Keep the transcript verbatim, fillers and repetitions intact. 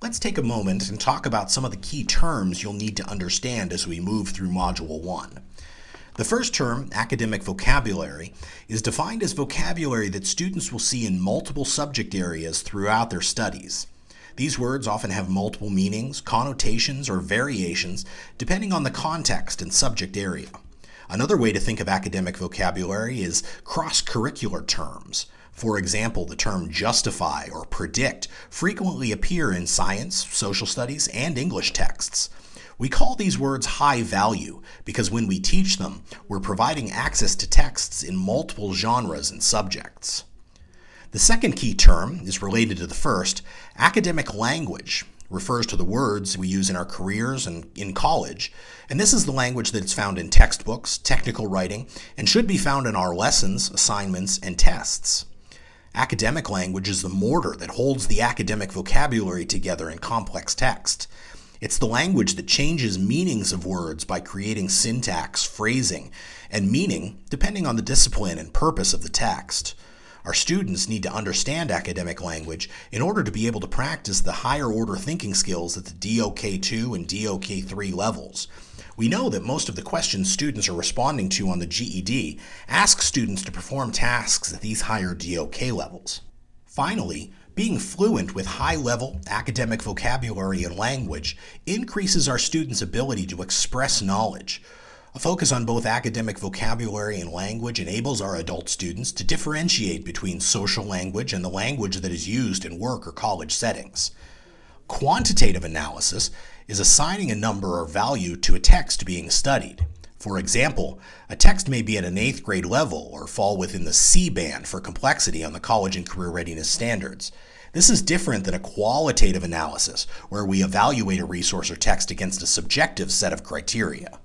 Let's take a moment and talk about some of the key terms you'll need to understand as we move through Module one. The first term, academic vocabulary, is defined as vocabulary that students will see in multiple subject areas throughout their studies. These words often have multiple meanings, connotations, or variations depending on the context and subject area. Another way to think of academic vocabulary is cross-curricular terms. For example, the term justify or predict frequently appear in science, social studies, and English texts. We call these words high value because when we teach them, we're providing access to texts in multiple genres and subjects. The second key term is related to the first. Academic language refers to the words we use in our careers and in college, and this is the language that is found in textbooks, technical writing, and should be found in our lessons, assignments, and tests. Academic language is the mortar that holds the academic vocabulary together in complex text. It's the language that changes meanings of words by creating syntax, phrasing, and meaning depending on the discipline and purpose of the text. Our students need to understand academic language in order to be able to practice the higher order thinking skills at the D O K two and D O K three levels. We know that most of the questions students are responding to on the G E D ask students to perform tasks at these higher D O K levels. Finally, being fluent with high-level academic vocabulary and language increases our students' ability to express knowledge. A focus on both academic vocabulary and language enables our adult students to differentiate between social language and the language that is used in work or college settings. Quantitative analysis is assigning a number or value to a text being studied. For example, a text may be at an eighth grade level or fall within the C band for complexity on the college and career readiness standards. This is different than a qualitative analysis where we evaluate a resource or text against a subjective set of criteria.